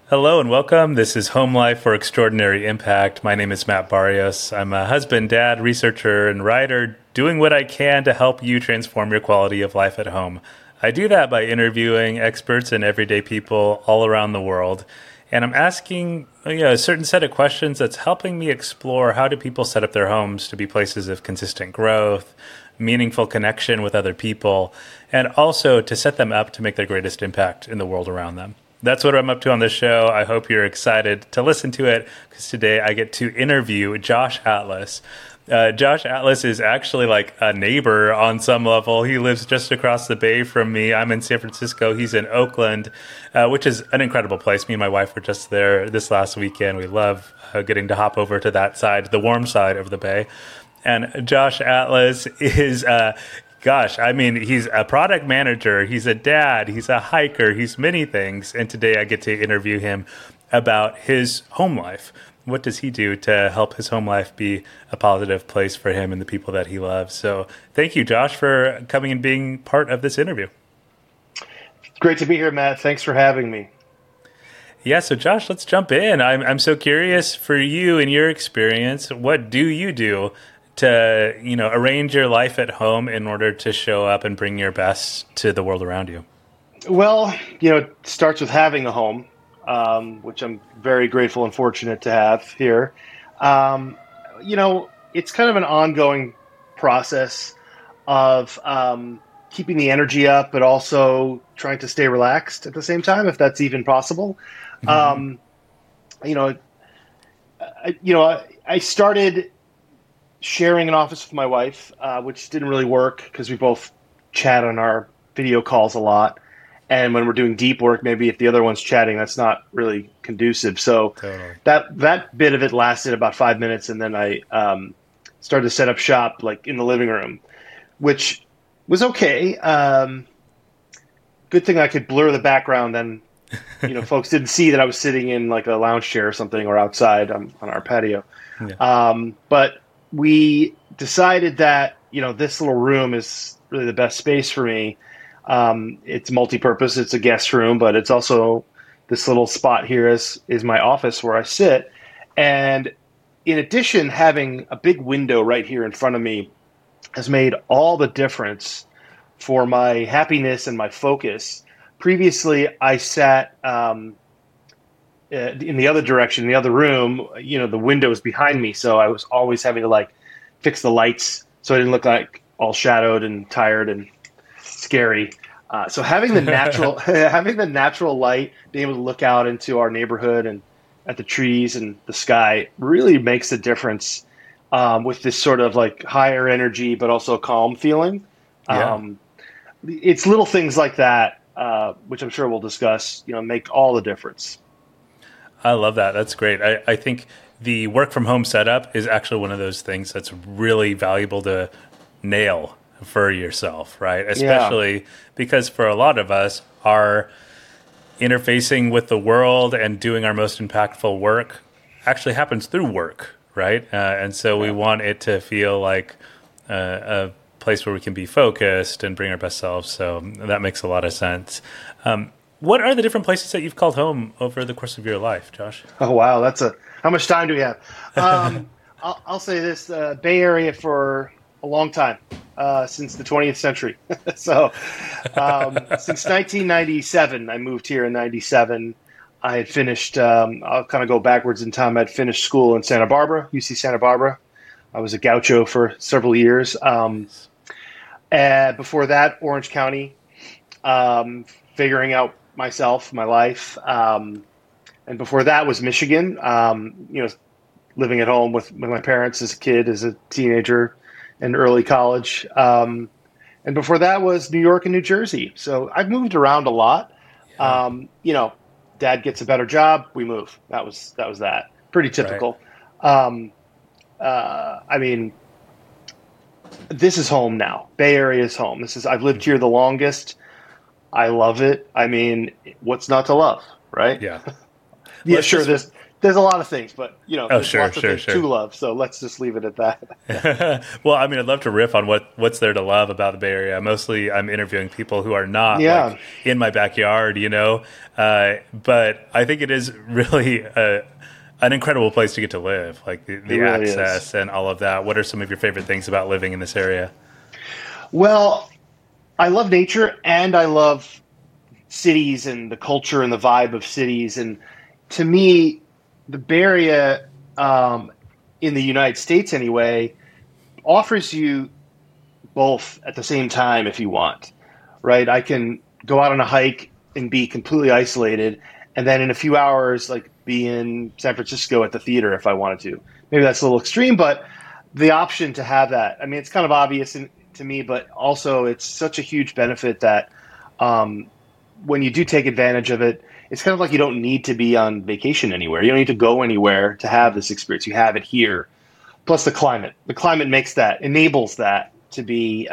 Hello and welcome. This is Home Life for Extraordinary Impact. My name is Matt Barrios. I'm a husband, dad, researcher, and writer doing what I can to help you transform your quality of life at home. I do that by interviewing experts and everyday people all around the world. And I'm asking a certain set of questions that's helping me explore how do people set up their homes to be places of consistent growth, meaningful connection with other people, and also to set them up to make their greatest impact in the world around them. That's what I'm up to on this show. I hope you're excited to listen to it because today I get to interview Josh Atlas. Josh Atlas is actually like a neighbor on some level. He lives just across the bay from me. I'm in San Francisco. He's in Oakland, which is an incredible place. Me and my wife were just there this last weekend. We love getting to hop over to that side, the warm side of the bay. And Josh Atlas is he's a product manager, he's a dad, he's a hiker, he's many things. And today I get to interview him about his home life. What does he do to help his home life be a positive place for him and the people that he loves? So thank you, Josh, for coming and being part of this interview. Great to be here, Matt. Thanks for having me. Yeah, so Josh, let's jump in. I'm so curious for you and your experience. What do you do to arrange your life at home in order to show up and bring your best to the world around you? Well, it starts with having a home, which I'm very grateful and fortunate to have here. It's kind of an ongoing process of keeping the energy up, but also trying to stay relaxed at the same time, if that's even possible. Mm-hmm. I started sharing an office with my wife, which didn't really work because we both chat on our video calls a lot. And when we're doing deep work, maybe if the other one's chatting, that's not really conducive. So Totally. that bit of it lasted about 5 minutes. And then I started to set up shop like in the living room, which was okay. Good thing I could blur the background. Then, folks didn't see that I was sitting in like a lounge chair or something or outside on our patio. Yeah. But we decided that, this little room is really the best space for me. It's multi-purpose. It's a guest room, but it's also this little spot here is my office where I sit. And in addition, having a big window right here in front of me has made all the difference for my happiness and my focus. Previously, I sat in the other direction, in the other room, the window was behind me. So I was always having to fix the lights so I didn't look like all shadowed and tired and scary. So having the natural, having the natural light, being able to look out into our neighborhood and at the trees and the sky really makes a difference with this sort of higher energy, but also calm feeling. Yeah. It's little things like that, which I'm sure we'll discuss, make all the difference. I love that. That's great. I think the work from home setup is actually one of those things that's really valuable to nail for yourself, right? Especially because for a lot of us, our interfacing with the world and doing our most impactful work actually happens through work, right? And so we want it to feel like a place where we can be focused and bring our best selves. So that makes a lot of sense. What are the different places that you've called home over the course of your life, Josh? Oh, wow. How much time do we have? I'll say this, Bay Area for a long time, since the 20th century. So since 1997, I moved here in 97. I had finished, I'll kind of go backwards in time. I'd finished school in Santa Barbara, UC Santa Barbara. I was a gaucho for several years. Before that, Orange County, figuring out myself, my life. And before that was Michigan, living at home with my parents as a kid, as a teenager and early college. And before that was New York and New Jersey. So I've moved around a lot. Yeah. Dad gets a better job, we move. That was that. Pretty typical. Right. This is home now. Bay Area is home. I've lived here the longest. I love it. What's not to love, right? Yeah. Yeah, sure. there's a lot of things, but Oh, there's sure, lots of sure, things sure. to love. So let's just leave it at that. Well, I mean, I'd love to riff on what's there to love about the Bay Area. Mostly, I'm interviewing people who are not Yeah, like in my backyard, But I think it is really an incredible place to get to live, like it the really is. access and all of that. What are some of your favorite things about living in this area? Well, I love nature and I love cities and the culture and the vibe of cities. And to me, the Bay Area, in the United States anyway, offers you both at the same time if you want, right? I can go out on a hike and be completely isolated, and then in a few hours, like be in San Francisco at the theater if I wanted to. Maybe that's a little extreme, but the option to have that, I mean, it's kind of obvious to me, but also it's such a huge benefit that um, when you do take advantage of it, it's kind of like you don't need to be on vacation anywhere. You don't need to go anywhere to have this experience. You have it here. Plus the climate. The climate enables that to be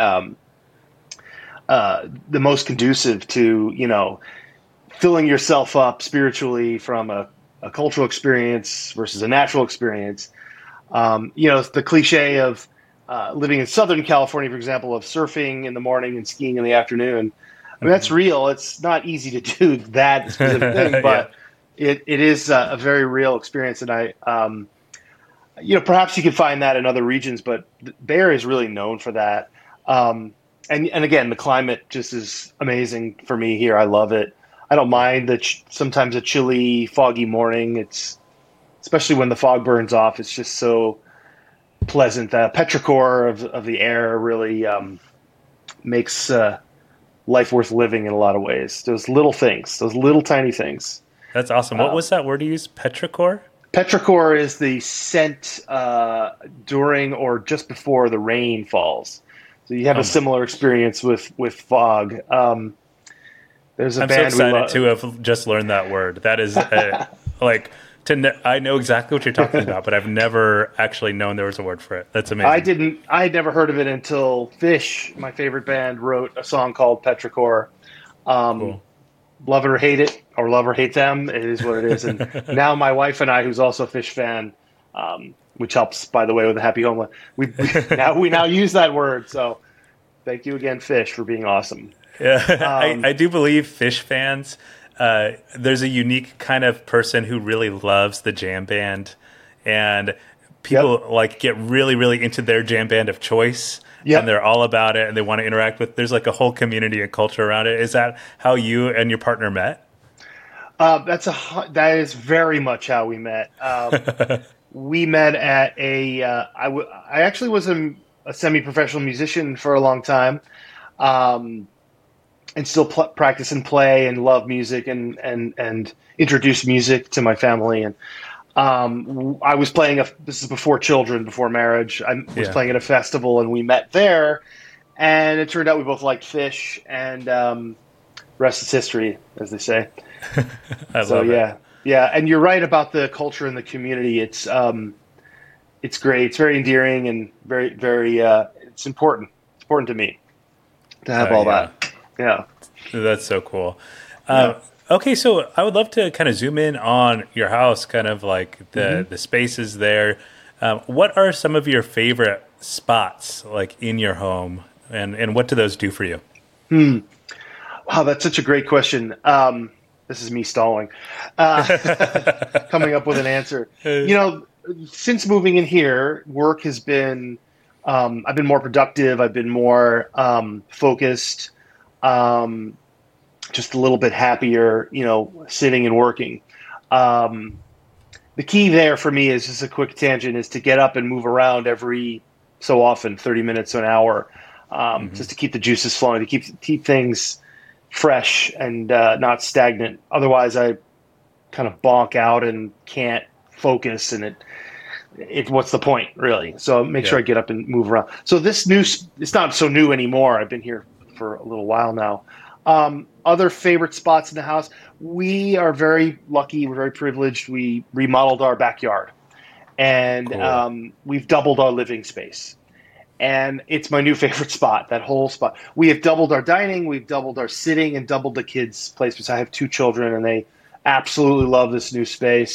the most conducive to, filling yourself up spiritually from a cultural experience versus a natural experience. The cliche of living in Southern California, for example, of surfing in the morning and skiing in the afternoon. I mean, that's real. It's not easy to do that specific thing, Yeah. but it is a very real experience. And perhaps you can find that in other regions, but the Bay Area is really known for that. And again, the climate just is amazing for me here. I love it. I don't mind sometimes a chilly, foggy morning. It's especially when the fog burns off. It's just so pleasant. The petrichor of the air really makes life worth living in a lot of ways. Those little things, those little tiny things. That's awesome. What was that word you used? Petrichor? Petrichor is the scent during or just before the rain falls. So you have Oh a my similar experience with fog. There's a I'm so band we excited love. to have just learned that word. That is like I know exactly what you're talking about, but I've never actually known there was a word for it. That's amazing. I had never heard of it until Fish, my favorite band, wrote a song called Petrichor. Um, Cool. Love it or hate it, or love or hate them, it is what it is. And now my wife and I, who's also a Fish fan, which helps, by the way, with the Happy Home Life, we now use that word. So thank you again, Fish, for being awesome. Yeah, Um, I do believe Fish fans. There's a unique kind of person who really loves the jam band, and yep, people like get really, really into their jam band of choice, and yep. they're all about it, and they want to interact with. There's like a whole community and culture around it. Is that how you and your partner met? That is very much how we met. We met at I actually was a semi-professional musician for a long time. Um, and still practice and play and love music and introduce music to my family. And I was playing this is before children, before marriage. I was Yeah, playing at a festival and we met there. And it turned out we both liked Fish, and rest is history, as they say. I So love it. yeah, yeah. And you're right about the culture and the community. It's great. It's very endearing and very, very. It's important. It's important to me to have all Yeah. that. Yeah. That's so cool. Yeah. Okay, so I would love to kind of zoom in on your house, kind of like the spaces there. What are some of your favorite spots like in your home, and what do those do for you? Wow, that's such a great question. This is me stalling, coming up with an answer. Since moving in here, work has been. I've been more productive. I've been more focused. Um, just a little bit happier. Sitting and working. Um, the key there for me is just a quick tangent is to get up and move around every so often, 30 minutes to an hour, Hmm. just to keep the juices flowing, to keep things fresh and not stagnant. Otherwise, I kind of bonk out and can't focus, and it what's the point really? So make sure Yeah. I get up and move around. So it's not so new anymore. I've been here for a little while now. Other favorite spots in the house. We are very lucky. We're very privileged. We remodeled our backyard, and Cool. we've doubled our living space. And it's my new favorite spot. That whole spot. We have doubled our dining. We've doubled our sitting, and doubled the kids' place because I have two children, and they absolutely love this new space.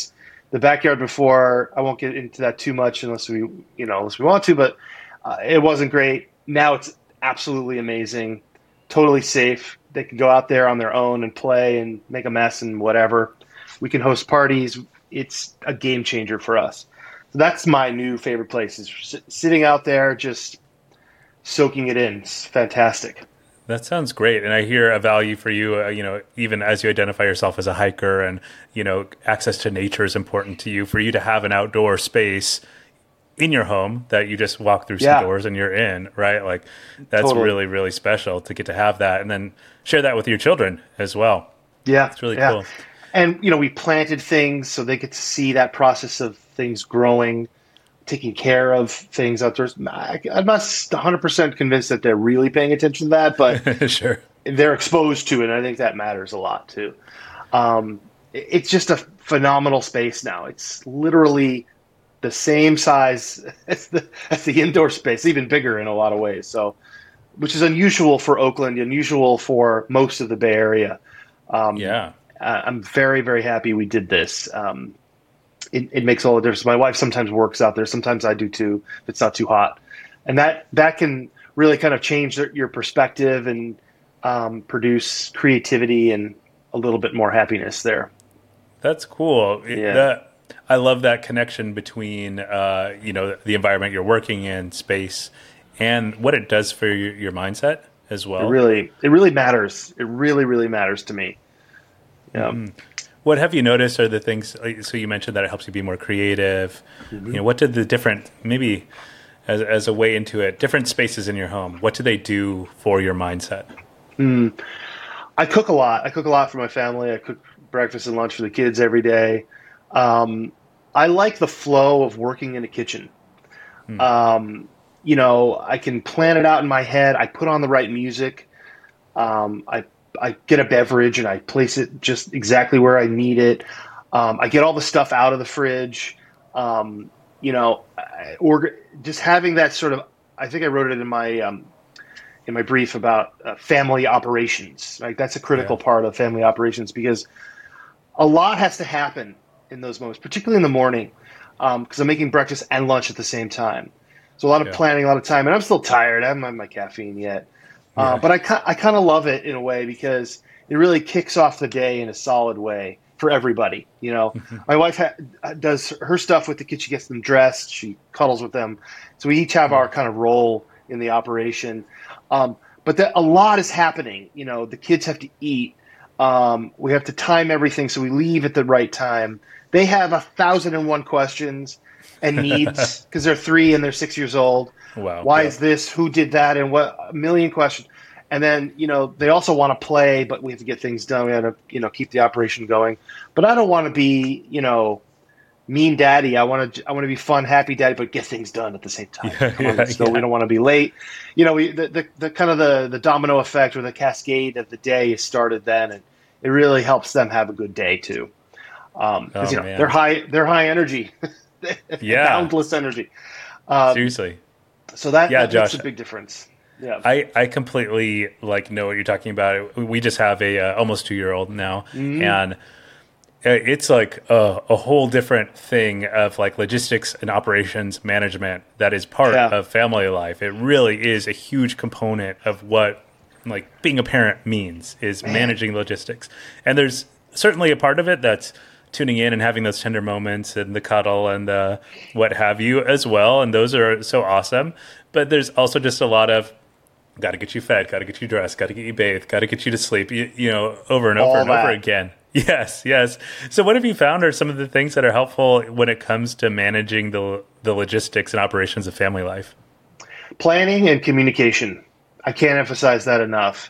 the backyard before. I won't get into that too much unless we want to, but it wasn't great. Now it's absolutely amazing, totally safe. They can go out there on their own and play and make a mess and whatever. We can host parties. It's a game changer for us. So that's my new favorite place, is sitting out there just soaking it in. It's fantastic. That sounds great. And I hear a value for you, even as you identify yourself as a hiker and, access to nature is important to you, for you to have an outdoor space in your home that you just walk through some doors and you're in, right? Like that's Totally. really, really special to get to have that and then share that with your children as well. Yeah. It's really yeah. cool. And, we planted things so they get to see that process of things growing, taking care of things outdoors. I'm not 100% convinced that they're really paying attention to that, but Sure. they're exposed to it. And I think that matters a lot too. It's just a phenomenal space now. It's literally the same size as the indoor space, even bigger in a lot of ways. So, which is unusual for Oakland, unusual for most of the Bay Area. I'm very, very happy we did this. It makes all the difference. My wife sometimes works out there. Sometimes I do too, if it's not too hot. And that can really kind of change your perspective and produce creativity and a little bit more happiness there. That's cool. Yeah. I love that connection between, the environment you're working in, space, and what it does for your mindset as well. It really matters. It really, really matters to me. Yeah. What have you noticed are the things, so you mentioned that it helps you be more creative. Mm-hmm. What did the different, maybe as a way into it, different spaces in your home, what do they do for your mindset? I cook a lot. I cook a lot for my family. I cook breakfast and lunch for the kids every day. I like the flow of working in a kitchen. I can plan it out in my head. I put on the right music. I get a beverage and I place it just exactly where I need it. I get all the stuff out of the fridge. Or just having that sort of, I think I wrote it in my brief about family operations. Right? That's a critical part of family operations, because a lot has to happen in those moments, particularly in the morning, because I'm making breakfast and lunch at the same time. So a lot of planning, a lot of time, and I'm still tired. I haven't had my caffeine yet. But I kind of love it in a way, because it really kicks off the day in a solid way for everybody. My wife does her stuff with the kids. She gets them dressed. She cuddles with them. So we each have our kind of role in the operation. But a lot is happening. The kids have to eat. We have to time everything so we leave at the right time. They have 1,001 questions and needs, because they're 3 and they're 6 years old. Wow. Why is this? Who did that? And what? A million questions. And then, they also want to play, but we have to get things done. We have to, keep the operation going. But I don't want to be, mean daddy. I want to be fun, happy daddy, but get things done at the same time. We don't want to be late. The kind of the domino effect or the cascade of the day is started then, and it really helps them have a good day too. Because they're high energy, boundless energy. Seriously. So that Josh, makes a big difference. Yeah, I completely know what you're talking about. We just have a almost 2-year-old now, and it's like a whole different thing of logistics and operations management that is part of family life. It really is a huge component of what being a parent means, is managing logistics. And there's certainly a part of it that's tuning in and having those tender moments and the cuddle and the what have you as well. And those are so awesome. But there's also just a lot of got to get you fed, got to get you dressed, got to get you bathed, got to get you to sleep, over and over and over again. Yes. So what have you found are some of the things that are helpful when it comes to managing the logistics and operations of family life? Planning and communication. I can't emphasize that enough.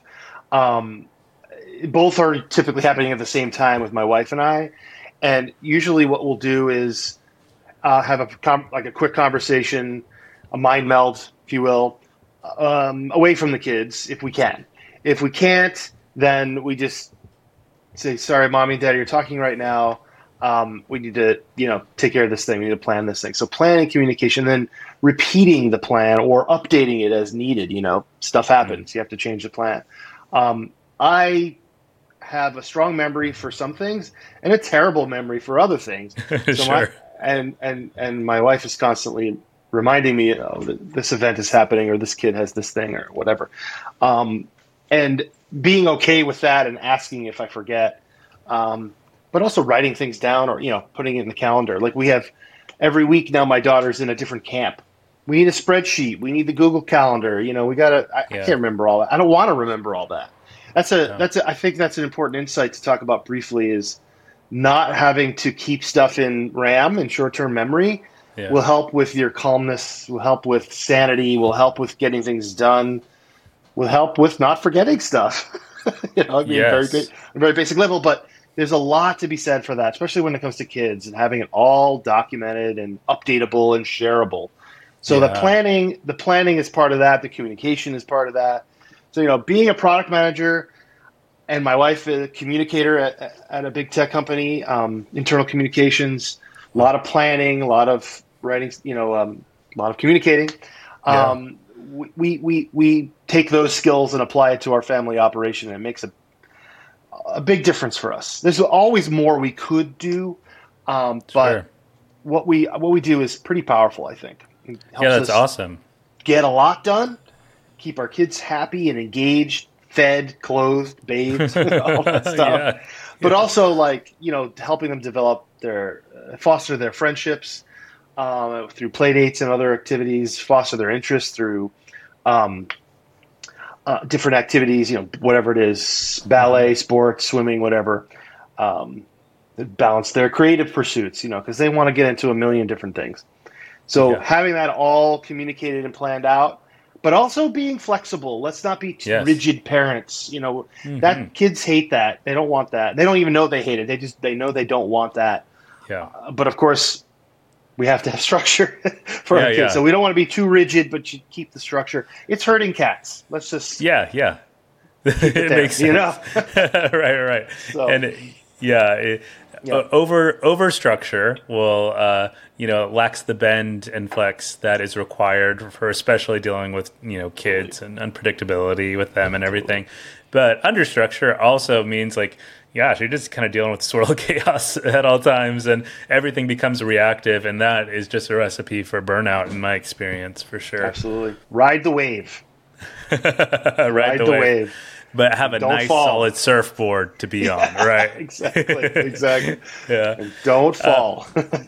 Both are typically happening at the same time with my wife and I. And usually what we'll do is have a quick conversation, a mind meld, if you will, away from the kids if we can. If we can't, then we just say, sorry, mommy and daddy are talking right now. We need to, take care of this thing. We need to plan this thing. So planning, communication, then repeating the plan or updating it as needed. Stuff happens. You have to change the plan. I have a strong memory for some things and a terrible memory for other things. So Sure. and my wife is constantly reminding me, oh, this event is happening, or this kid has this thing, or whatever. Um, and being okay with that and asking if I forget, but also writing things down or putting it in the calendar. Like we have every week now, my daughter's in a different camp. We need a spreadsheet. We need the Google Calendar. We gotta. I Yeah. can't remember all that. I don't want to remember all that. No. I think that's an important insight to talk about briefly. Is not having to keep stuff in RAM and short-term memory Yeah. will help with your calmness. Will help with sanity. Will help with getting things done. Will help with not forgetting stuff. I mean, Yes. very basic level, but there's a lot to be said for that, especially when it comes to kids and having it all documented and updatable and shareable. So Yeah. the planning is part of that. The communication is part of that. So being a product manager and my wife a communicator at a big tech company, internal communications, a lot of planning, a lot of writing, a lot of communicating. Yeah. We take those skills and apply it to our family operation, and it makes a big difference for us. There's always more we could do, but Sure. what we do is pretty powerful. I think it Yeah, helps that's us awesome. get a lot done, keep our kids happy and engaged, fed, clothed, bathed, all that stuff. Yeah. But also helping them develop foster their friendships through play dates and other activities, foster their interests through um, different activities, whatever it is, ballet, sports, swimming, whatever. Um, Balance their creative pursuits, because they want to get into a million different things. So Yeah. having that all communicated and planned out, but also being flexible. Let's not be Yes. rigid parents. Hmm. That kids hate that. They don't want that. They don't even know they hate it. They know they don't want that. Yeah. But of course, we have to have structure for our Yeah. kids. So Yeah. we don't want to be too rigid, but you keep the structure. It's hurting cats. Let's just Yeah. Yeah. It there, makes sense. Right. So And yeah, yeah, over structure will lacks the bend and flex that is required for especially dealing with kids and unpredictability with them and everything. But under structure also means like, gosh, you're just kind of dealing with swirl of chaos at all times, and everything becomes reactive, and that is just a recipe for burnout in my experience, for sure. absolutely. Ride the wave. Ride the wave. But have a Don't nice fall. solid surfboard to be on, right? Exactly. Yeah. And don't fall.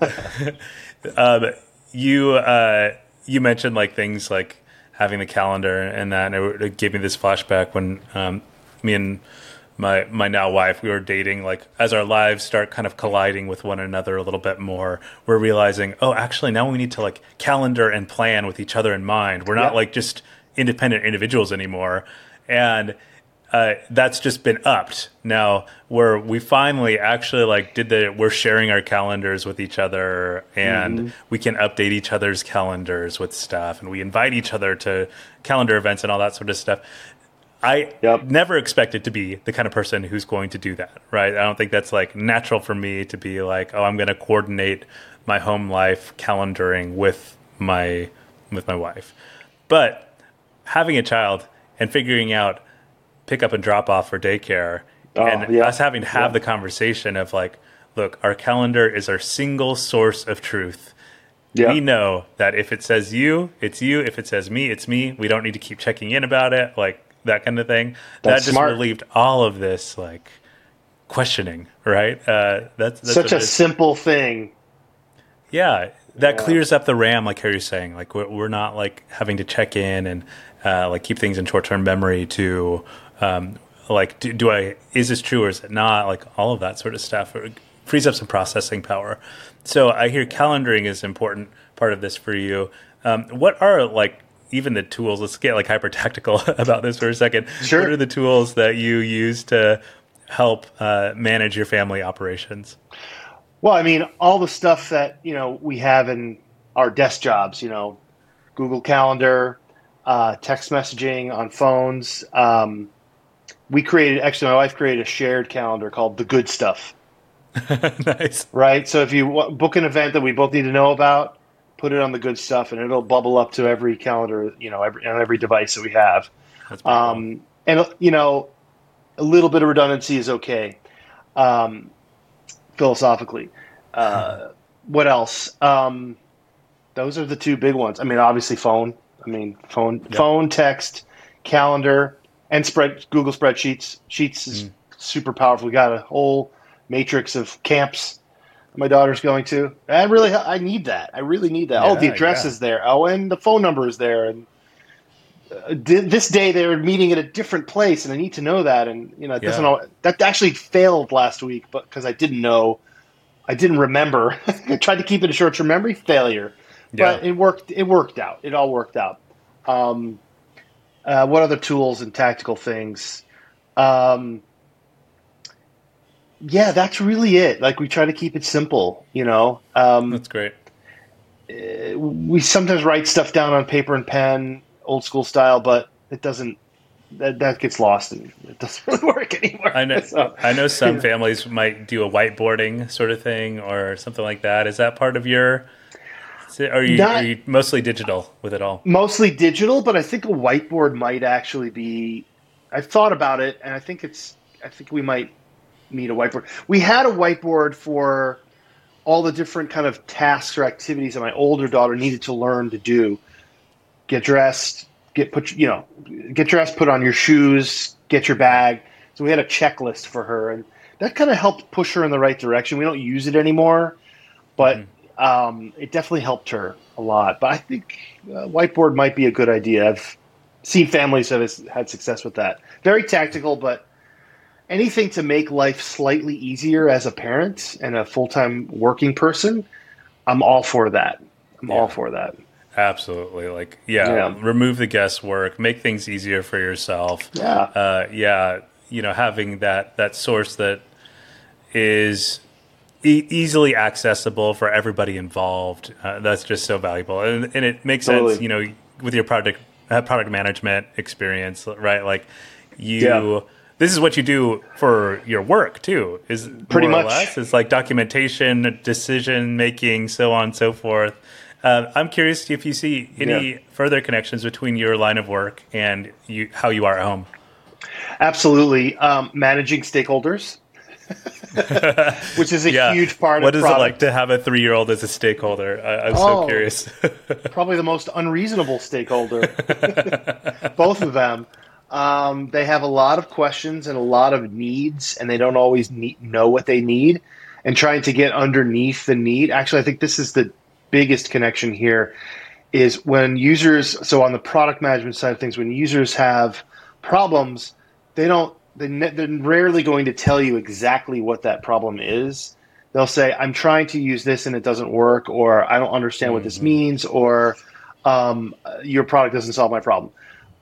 You mentioned like things like having the calendar and that, and it gave me this flashback when me and my now wife, we were dating. Like as our lives start kind of colliding with one another a little bit more, we're realizing, oh, actually now we need to like calendar and plan with each other in mind. We're not Yep. like just independent individuals anymore, and that's just been upped now, where we finally actually like we're sharing our calendars with each other, and we can update each other's calendars with stuff, and we invite each other to calendar events and all that sort of stuff. I Yep. never expected to be the kind of person who's going to do that, right? I don't think that's like natural for me to be like, oh, I'm going to coordinate my home life calendaring with my wife. But having a child and figuring out pick up and drop off for daycare, and yeah. us having to have the conversation of like, look, our calendar is our single source of truth. Yeah. We know that if it says you, it's you. If it says me, it's me. We don't need to keep checking in about it, like that kind of thing. That's that just smart. relieved all of this like questioning, right? That's Such what a it is. simple thing. Yeah, that clears up the RAM, like how you're saying. Like we're not like having to check in and like keep things in short-term memory to like is this true or is it not? Like all of that sort of stuff. It frees up some processing power. So I hear calendaring is an important part of this for you. What are like even the tools? Let's get like hyper tactical about this for a second. Sure. What are the tools that you use to help manage your family operations? Well, I mean, all the stuff that we have in our desk jobs, Google Calendar, text messaging on phones. My wife created a shared calendar called The Good Stuff. Nice. Right. So if you book an event that we both need to know about, put it on The Good Stuff, and it'll bubble up to every calendar, on every device that we have. That's pretty cool. And a little bit of redundancy is okay, philosophically. What else? Those are the two big ones. I mean, obviously phone. Phone, text, calendar, and Google Spreadsheets. Sheets is super powerful. We got a whole matrix of camps my daughter's going to. I need that. I really need that. Yeah, the address is there. And the phone number is there. And this day they were meeting at a different place, and I need to know that. And it doesn't all, that actually failed last week, but because I didn't remember. I tried to keep it a short-term memory. Failure. But it worked. It worked out. It all worked out. What other tools and tactical things? That's really it. Like, we try to keep it simple. That's great. We sometimes write stuff down on paper and pen, old school style, but it doesn't. That gets lost and it doesn't really work anymore. I know some families might do a whiteboarding sort of thing or something like that. Is that part of your? Are you mostly digital with it all? Mostly digital, but I think a whiteboard might actually be. I've thought about it, and I think we might need a whiteboard. We had a whiteboard for all the different kind of tasks or activities that my older daughter needed to learn to do. Get dressed. Get dressed, put on your shoes, get your bag. So we had a checklist for her, and that kind of helped push her in the right direction. We don't use it anymore, but it definitely helped her a lot. But I think whiteboard might be a good idea. I've seen families that have had success with that. Very tactical, but anything to make life slightly easier as a parent and a full-time working person, I'm all for that. All for that. Absolutely. Remove the guesswork, make things easier for yourself. Having that source that is easily accessible for everybody involved. That's just so valuable. And it makes sense, with your product management experience, right? Like this is what you do for your work too, is pretty more much. Or less. It's like documentation, decision making, so on and so forth. I'm curious if you see any further connections between your line of work and how you are at home. Absolutely. Managing stakeholders, which is a huge part What of is it like to have a 3-year-old as a stakeholder? I'm so curious. Probably the most unreasonable stakeholder. Both of them. They have a lot of questions and a lot of needs, and they don't always know what they need. And trying to get underneath the need. Actually, I think this is the biggest connection here is when users, so on the product management side of things, when users have problems, they're rarely going to tell you exactly what that problem is. They'll say, I'm trying to use this and it doesn't work, or I don't understand what this means, or your product doesn't solve my problem.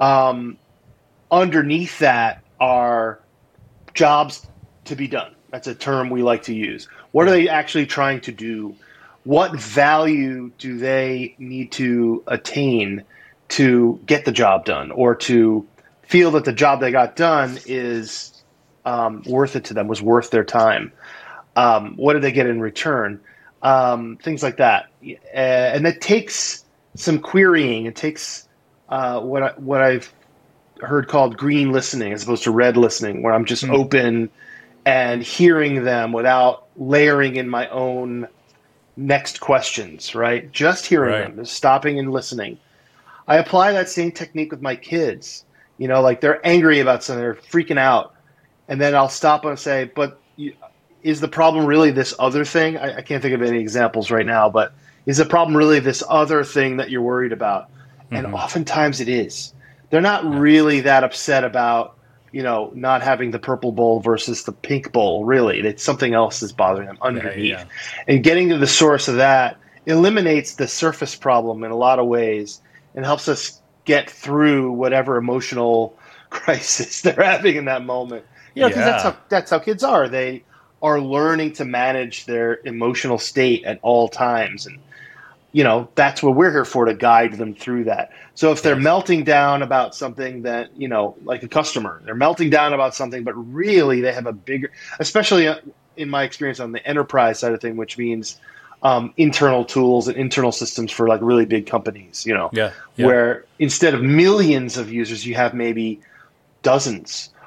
Underneath that are jobs to be done. That's a term we like to use. What are they actually trying to do? What value do they need to attain to get the job done, or to feel that the job they got done is worth it to them, was worth their time? What do they get in return? Things like that. And that takes some querying. It takes what I've heard called green listening as opposed to red listening, where I'm just open and hearing them without layering in my own next questions, right? Just hearing them, just stopping and listening. I apply that same technique with my kids. Like they're angry about something, they're freaking out. And then I'll stop and say, but is the problem really this other thing? I can't think of any examples right now, but is the problem really this other thing that you're worried about? And oftentimes it is. They're not really that upset about, not having the purple bowl versus the pink bowl, really. It's something else that's bothering them underneath. And getting to the source of that eliminates the surface problem in a lot of ways and helps us get through whatever emotional crisis they're having in that moment. Because that's how kids are. They are learning to manage their emotional state at all times. And, that's what we're here for, to guide them through that. So if they're melting down about something that, like a customer, they're melting down about something, but really they have a bigger, especially in my experience on the enterprise side of thing, which means internal tools and internal systems for like really big companies, where instead of millions of users, you have maybe dozens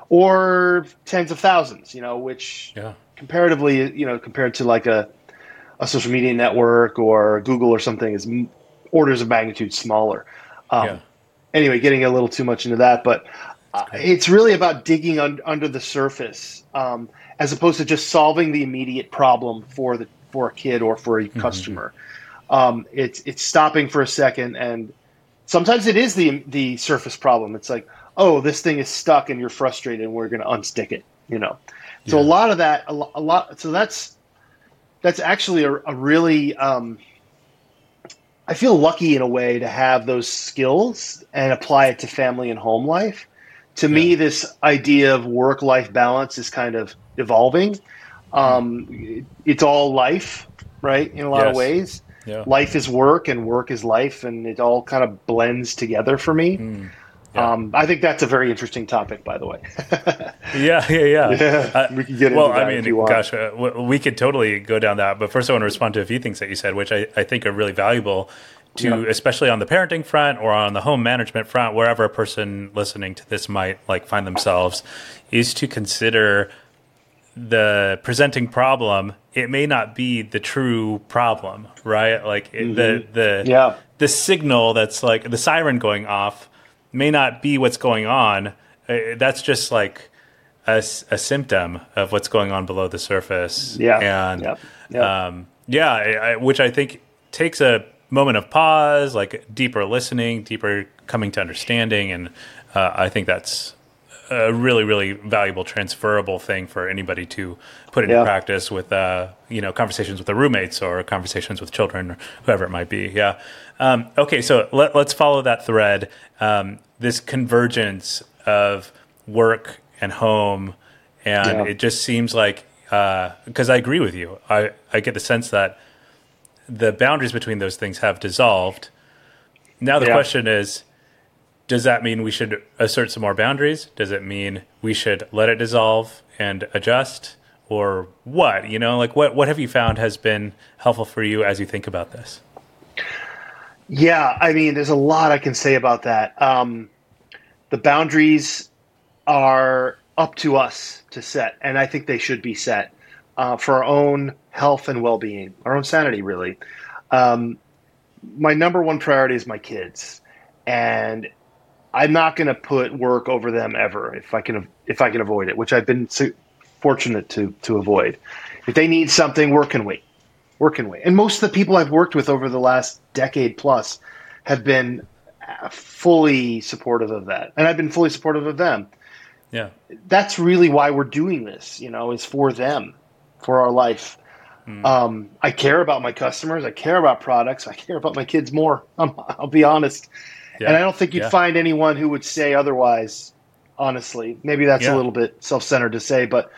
or tens of thousands, which Yeah. comparatively, compared to like a social media network or Google or something is orders of magnitude smaller. Yeah. Anyway, getting a little too much into that, but That's great. it's really about digging under the surface, as opposed to just solving the immediate problem for a kid or for a customer. It's stopping for a second, and sometimes it is the surface problem. It's like, oh, this thing is stuck, and you're frustrated, and we're going to unstick it. So a Yeah. lot of that, a lot. So that's actually a really. I feel lucky in a way to have those skills and apply it to family and home life. To me, Yeah. this idea of work-life balance is kind of evolving. It's all life, right? In a lot of Yes. ways, Yeah. life is work and work is life, and it all kind of blends together for me. Yeah. I think that's a very interesting topic, by the way. Yeah, yeah, yeah. Yeah, we can get into well, that I if you mean, want. gosh, we could totally go down that. But first, I want to respond to a few things that you said, which I think are really valuable to, especially on the parenting front or on the home management front, wherever a person listening to this might like find themselves, is to consider the presenting problem. It may not be the true problem, right? Like Yeah, the signal that's like the siren going off may not be what's going on. That's just like a symptom of what's going on below the surface. yeah, And yeah. which I think takes a moment of pause, like deeper listening, deeper coming to understanding. And I think that's a really, really valuable transferable thing for anybody to put into practice with, conversations with their roommates or conversations with children or whoever it might be. Yeah. Okay. So let's follow that thread. This convergence of work and home. And it just seems like, because I agree with you, I get the sense that the boundaries between those things have dissolved. Now the question is, does that mean we should assert some more boundaries? Does it mean we should let it dissolve and adjust? Or what? What have you found has been helpful for you as you think about this? Yeah, I mean, there's a lot I can say about that. The boundaries are up to us to set, and I think they should be set for our own health and well-being, our own sanity, really. My number one priority is my kids, and I'm not going to put work over them ever if I can avoid it, which I've been fortunate to avoid. If they need something, work can wait. Work can wait. And most of the people I've worked with over the last decade plus have been fully supportive of that, and I've been fully supportive of them. Yeah, that's really why we're doing this. Is for them, for our life. I care about my customers. I care about products. I care about my kids more. I'll be honest. Yeah. And I don't think you'd find anyone who would say otherwise, honestly. Maybe that's a little bit self-centered to say, but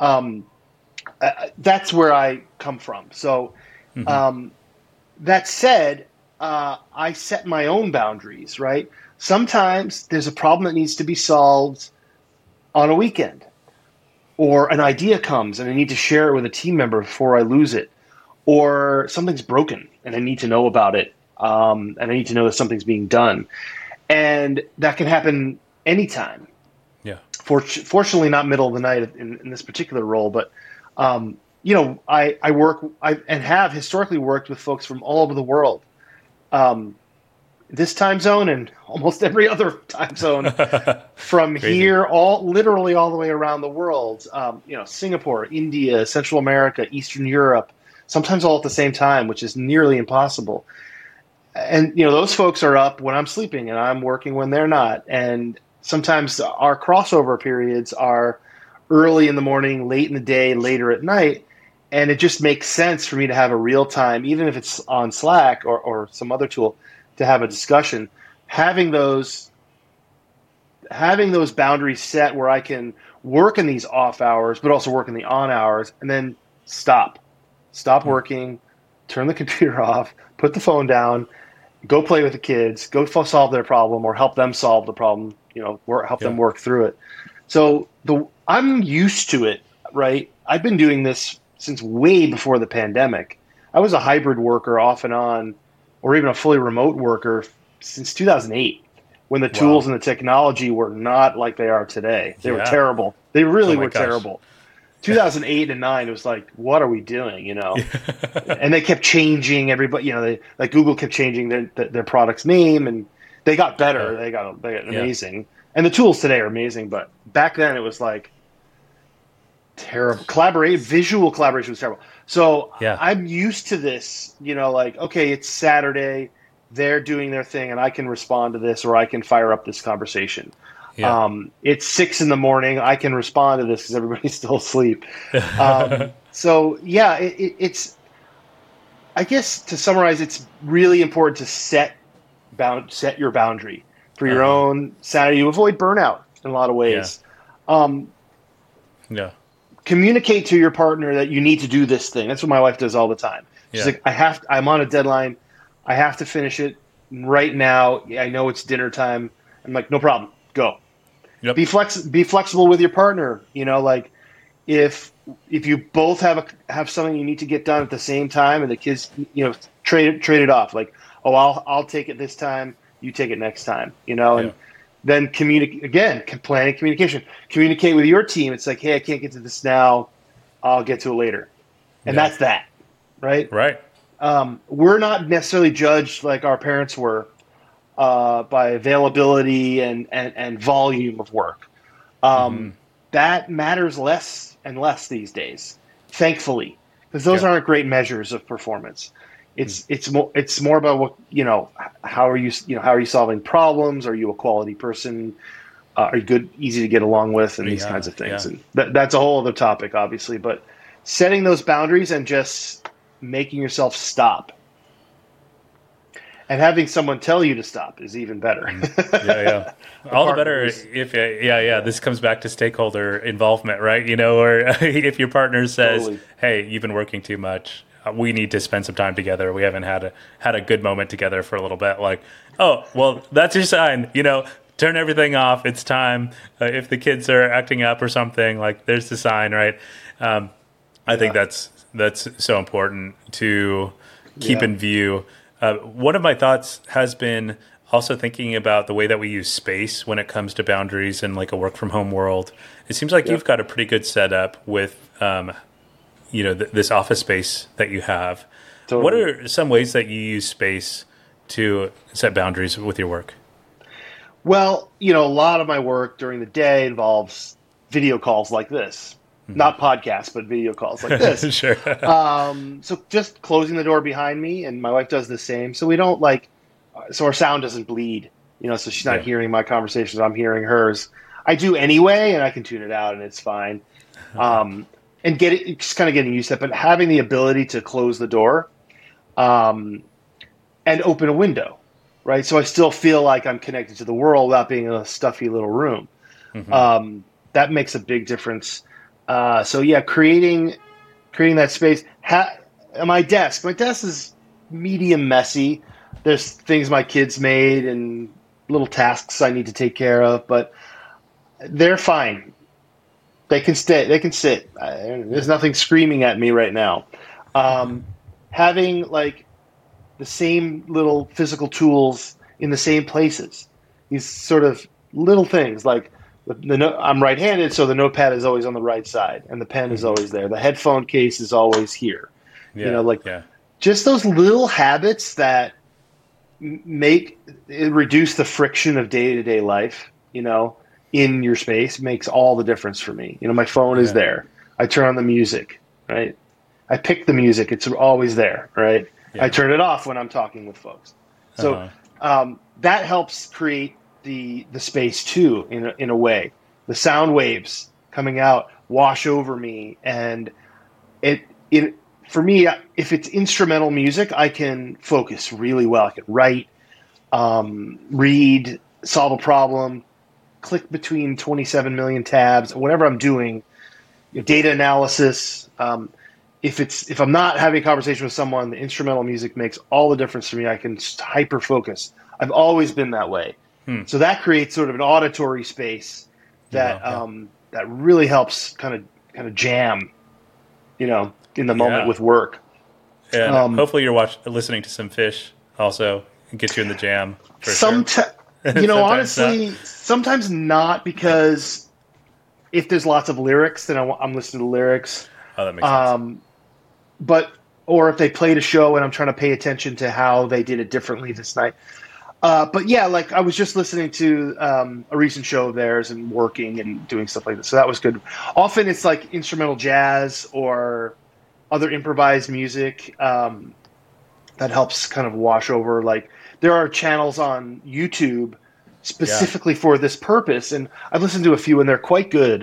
that's where I come from. So that said, I set my own boundaries, right? Sometimes there's a problem that needs to be solved on a weekend. Or an idea comes and I need to share it with a team member before I lose it. Or something's broken and I need to know about it. And I need to know that something's being done. And that can happen anytime. Yeah. Fortunately, not middle of the night in this particular role. But, I work and have historically worked with folks from all over the world. This time zone and almost every other time zone from here, literally all the way around the world. Singapore, India, Central America, Eastern Europe, sometimes all at the same time, which is nearly impossible. And those folks are up when I'm sleeping, and I'm working when they're not. And sometimes our crossover periods are early in the morning, late in the day, later at night. And it just makes sense for me to have a real time, even if it's on Slack or some other tool, to have a discussion. Having those boundaries set where I can work in these off hours, but also work in the on hours, and then stop working, turn the computer off, put the phone down, go play with the kids, go solve their problem or help them solve the problem, help them work through it. So I'm used to it, right? I've been doing this since way before the pandemic. I was a hybrid worker off and on, or even a fully remote worker since 2008. when the tools and the technology were not like they are today. They were terrible. They really were terrible. 2008 and 9, it was like, what are we doing? And they kept changing everybody. Like Google kept changing their product's name, and they got better. They got amazing, and the tools today are amazing. But back then, it was like terrible. Visual collaboration was terrible. So I'm used to this. Like, okay, it's Saturday. They're doing their thing, and I can respond to this, or I can fire up this conversation. Yeah. It's 6 a.m. I can respond to this because everybody's still asleep. So yeah, it's. I guess to summarize, it's really important to set your boundary for your own sanity. You avoid burnout in a lot of ways. Communicate to your partner that you need to do this thing. That's what my wife does all the time. She's like, I'm on a deadline. I have to finish it right now. I know it's dinner time. I'm like, no problem. Go. Yep. Be flexible with your partner. Like if you both have something you need to get done at the same time, and the kids, trade it off. Like, oh, I'll take it this time. You take it next time. And then communicate again. Planning communication. Communicate with your team. It's like, hey, I can't get to this now. I'll get to it later. And that's that. Right. Right. We're not necessarily judged like our parents were by availability and volume of work. That matters less and less these days, thankfully, because those aren't great measures of performance. It's more about what how are you solving problems? Are you a quality person? Are you good, easy to get along with, and these kinds of things. And that's a whole other topic, obviously. But setting those boundaries and just making yourself stop, and having someone tell you to stop is even better. All the better if this comes back to stakeholder involvement, right? Or if your partner says, "Hey, you've been working too much. We need to spend some time together. We haven't had a good moment together for a little bit." Like, oh, well, that's your sign. Turn everything off. It's time. If the kids are acting up or something, like, there's the sign, right? I think that's so important to keep in view. One of my thoughts has been also thinking about the way that we use space when it comes to boundaries in like a work from home world. It seems like you've got a pretty good setup with, this office space that you have. Totally. What are some ways that you use space to set boundaries with your work? Well, a lot of my work during the day involves video calls like this. Not podcasts, but video calls like this. Sure. So just closing the door behind me, and my wife does the same. So we don't so our sound doesn't bleed, so she's not hearing my conversations. I'm hearing hers. I do anyway, and I can tune it out and it's fine. And just kind of getting used to it, but having the ability to close the door, and open a window, right? So I still feel like I'm connected to the world without being in a stuffy little room. That makes a big difference. Creating that space. My desk is medium messy. There's things my kids made and little tasks I need to take care of, but they're fine. They can stay. They can sit. There's nothing screaming at me right now. Having like the same little physical tools in the same places. These sort of little things like. I'm right-handed, so the notepad is always on the right side, and the pen is always there. The headphone case is always here. Just those little habits that reduce the friction of day-to-day life, in your space makes all the difference for me. My phone is there. I turn on the music, right? I pick the music. It's always there, right? Yeah. I turn it off when I'm talking with folks. So that helps create the space too, in a way. The sound waves coming out wash over me, and it for me, if it's instrumental music, I can focus really well. I can write, read, solve a problem, click between 27 million tabs, whatever I'm doing, data analysis. If I'm not having a conversation with someone, the instrumental music makes all the difference for me. I can hyper focus. I've always been that way. So that creates sort of an auditory space that that really helps kind of jam, in the moment with work. And hopefully you're listening to some Fish also and get you in the jam. For sure. Honestly, sometimes not, because if there's lots of lyrics, then I'm listening to lyrics. Oh, that makes sense. But or if they played a show and I'm trying to pay attention to how they did it differently this night. But yeah, like I was just listening to a recent show of theirs and working and doing stuff like this, so that was good. Often it's like instrumental jazz or other improvised music that helps kind of wash over. Like there are channels on YouTube specifically for this purpose, and I've listened to a few and they're quite good.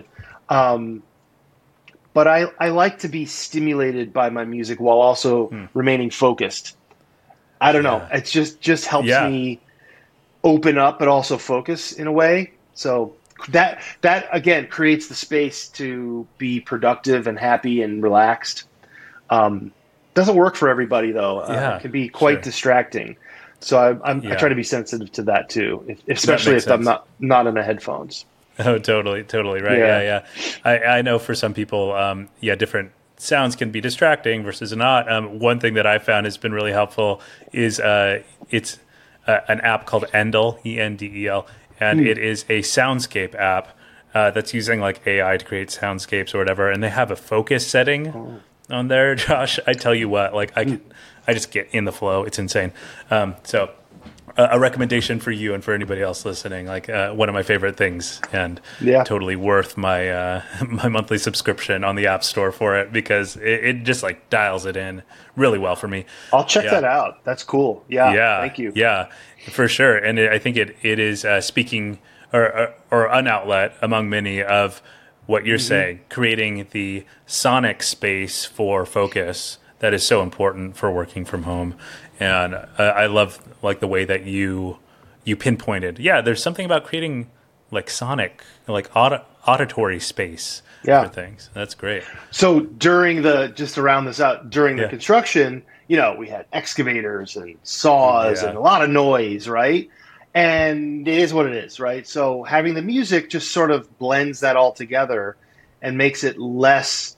But I like to be stimulated by my music while also remaining focused. I don't know. It just helps me open up, but also focus in a way. So that again creates the space to be productive and happy and relaxed. Doesn't work for everybody though. It can be quite distracting. So I try to be sensitive to that too, especially if I'm not in the headphones. Oh, totally right. Yeah. I know for some people, different sounds can be distracting versus not. One thing that I found has been really helpful is it's an app called Endel, Endel, and it is a soundscape app that's using like AI to create soundscapes or whatever, and they have a focus setting on there. Josh, I tell you what, like I just get in the flow. It's insane. So a recommendation for you and for anybody else listening, like one of my favorite things, and totally worth my my monthly subscription on the App Store for it, because it just like dials it in really well for me. I'll check that out. That's cool. Yeah. Thank you. Yeah, for sure. And I think it is speaking or an outlet among many of what you're saying, creating the sonic space for focus that is so important for working from home. And I love like the way that you pinpointed. Yeah, there's something about creating like sonic, like auditory space for things. That's great. So during just to round this out, during the construction, we had excavators and saws and a lot of noise, right? And it is what it is, right? So having the music just sort of blends that all together and makes it less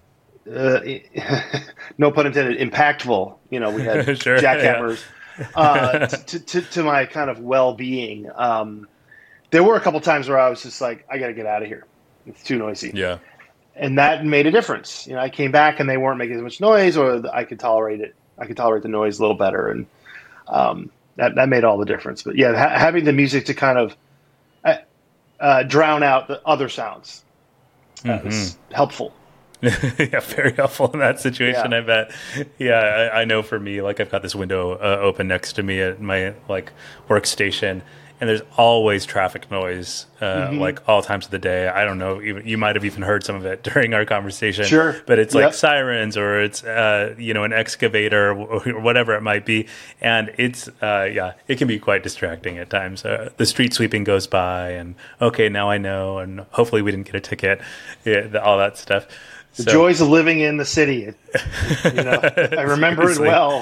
no pun intended, impactful. We had jackhammers to my kind of well-being. There were a couple times where I was just like, I got to get out of here. It's too noisy. Yeah. And that made a difference. I came back and they weren't making as much noise, or I could tolerate it. I could tolerate the noise a little better. And that made all the difference. But yeah, having the music to kind of drown out the other sounds was helpful. Yeah, very helpful in that situation, I bet. Yeah, I know for me, like I've got this window open next to me at my like workstation, and there's always traffic noise, like all times of the day. I don't know, you might have even heard some of it during our conversation. Sure. But it's like sirens, or it's an excavator, or whatever it might be, and it's it can be quite distracting at times. The street sweeping goes by, and okay, now I know, and hopefully we didn't get a ticket. All that stuff. The joys of living in the city. I remember it well.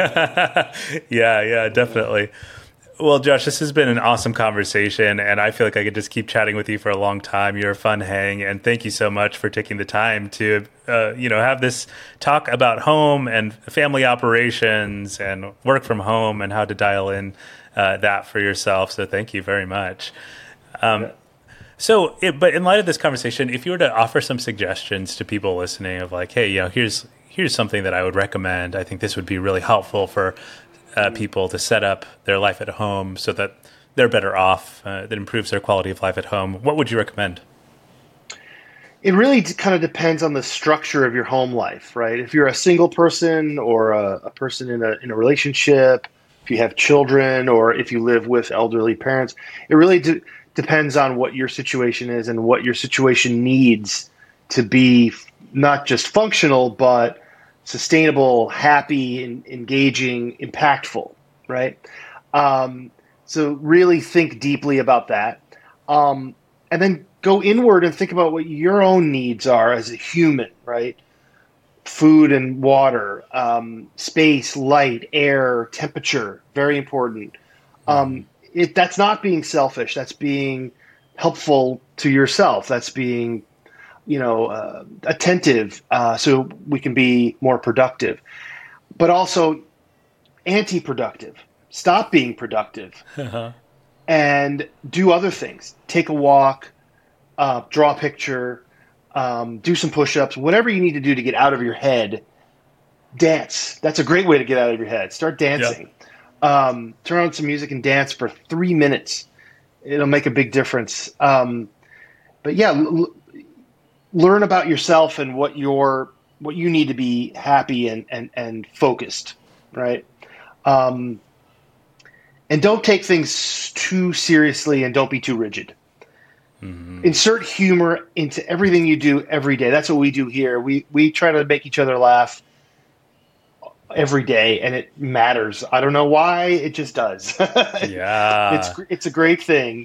Yeah, definitely. Well, Josh, this has been an awesome conversation, and I feel like I could just keep chatting with you for a long time. You're a fun hang, and thank you so much for taking the time to, have this talk about home and family operations and work from home and how to dial in that for yourself. So thank you very much. But in light of this conversation, if you were to offer some suggestions to people listening of like, hey, here's something that I would recommend. I think this would be really helpful for people to set up their life at home so that they're better off, that improves their quality of life at home. What would you recommend? It really kind of depends on the structure of your home life, right? If you're a single person or a person in a relationship, if you have children, or if you live with elderly parents, it really depends on what your situation is and what your situation needs to be not just functional, but sustainable, happy, engaging, impactful, right? So really think deeply about that. And then go inward and think about what your own needs are as a human, right? Food and water, space, light, air, temperature, very important. That's not being selfish. That's being helpful to yourself. That's being, attentive, so we can be more productive, but also anti-productive. Stop being productive and do other things. Take a walk, draw a picture, do some push-ups, whatever you need to do to get out of your head. Dance. That's a great way to get out of your head. Start dancing. Turn on some music and dance for 3 minutes. It'll make a big difference. But yeah, learn about yourself and what you need to be happy and focused, right? And don't take things too seriously, and don't be too rigid. Mm-hmm. Insert humor into everything you do every day. That's what we do here. We try to make each other laugh every day, and it matters. I don't know why, it just does. Yeah, it's a great thing,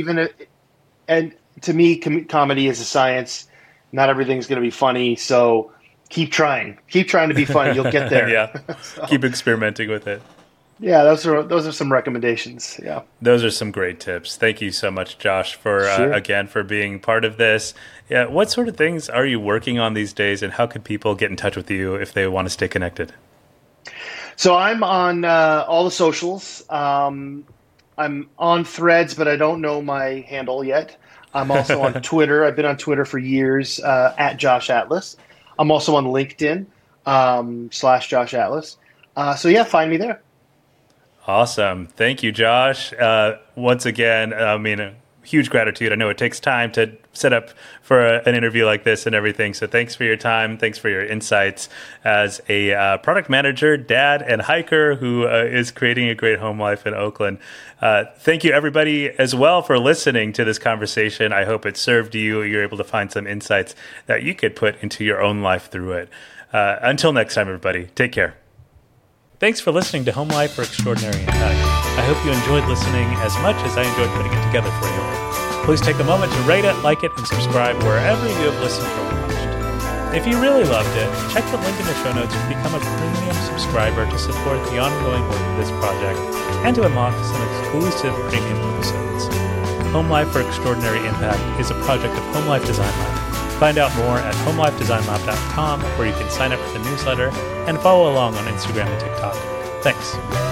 and to me, comedy is a science. Not everything's going to be funny, so keep trying to be funny. You'll get there. Yeah, so, keep experimenting with it. Yeah, those are some recommendations. Yeah, those are some great tips. Thank you so much, Josh, for again for being part of this. Yeah, what sort of things are you working on these days, and how could people get in touch with you if they want to stay connected? So I'm on all the socials. I'm on Threads, but I don't know my handle yet. I'm also on Twitter. I've been on Twitter for years, at Josh Atlas. I'm also on LinkedIn, /Josh Atlas. So yeah, find me there. Awesome. Thank you, Josh. Once again, huge gratitude. I know it takes time to set up for an interview like this and everything. So thanks for your time. Thanks for your insights as a product manager, dad, and hiker who is creating a great home life in Oakland. Thank you, everybody, as well, for listening to this conversation. I hope it served you. You're able to find some insights that you could put into your own life through it. Until next time, everybody, take care. Thanks for listening to Home Life for Extraordinary Impact. I hope you enjoyed listening as much as I enjoyed putting it together for you. Please take a moment to rate it, like it, and subscribe wherever you have listened or watched. If you really loved it, check the link in the show notes to become a premium subscriber to support the ongoing work of this project and to unlock some exclusive premium episodes. Home Life for Extraordinary Impact is a project of Home Life Design Lab. Find out more at homelifedesignlab.com, where you can sign up for the newsletter and follow along on Instagram and TikTok. Thanks.